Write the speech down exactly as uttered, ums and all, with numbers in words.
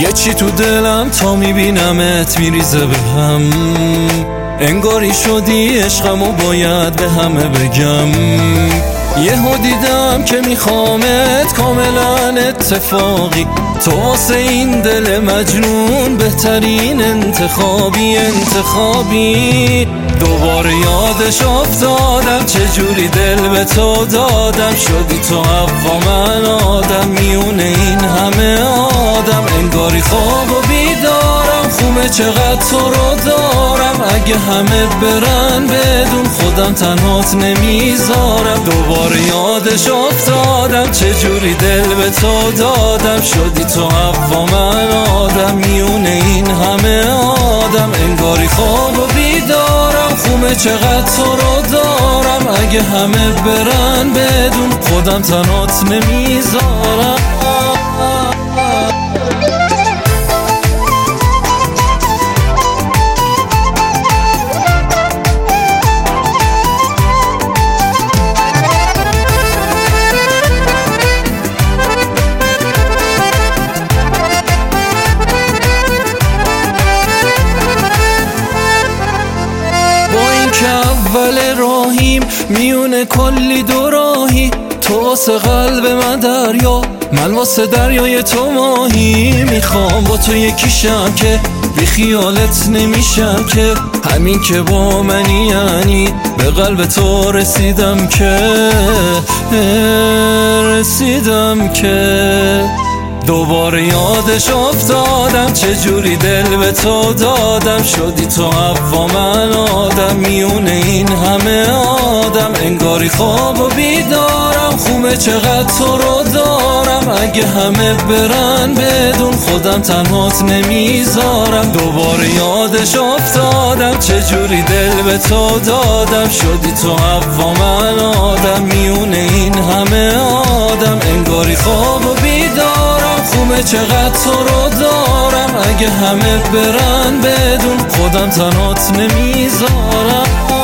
یه چی تو دلم تا میبینمت میریزه به هم، انگاری شدی عشقمو باید به همه بگم. یهو دیدم که میخوامت کاملا اتفاقی، تو واسه این دل مجنون بهترین انتخابی انتخابی. دوباره یادش افتادم چجوری دل به تو دادم، شدی تو حوا من آدم میونه این همه آدم. انگاری خواب و بیدارم، خومه چقدر تو رو دارم، اگه همه برن بدون خودم تنهات نمیذارم. دوباره یادش افتادم چجوری دل به تو دادم، شدی تو حوا من آدم میونه این همه آدم. انگاری خواب و بیدارم، خومه چقدر تو رو دارم، اگه همه برن بدون خودم تنهات نمیذارم. که اول راهیم میونه کلی دو راهی، تو واسه قلب من دریا، من واسه دریای تو ماهی. میخوام با تو یکیشم که بی خیالت نمیشم، که همین که با منی یعنی به قلب تو رسیدم که رسیدم که. دوباره یادش افتادم چجوری دل به تو دادم، شدی تو حوا من آدم میونه این همه آدم. انگاری خواب و بیدارم، خومه چقدر تو رو دارم، اگه همه برن بدون خودم تنهات نمیذارم. دوباره یادش افتادم چجوری دل به تو دادم، شدی تو حوا من آدم میونه این همه آدم. انگاری خواب و بیدارم، خومه چقدر تو رو دارم، اگه همه برن بدون خودم تنهات نمیذارم.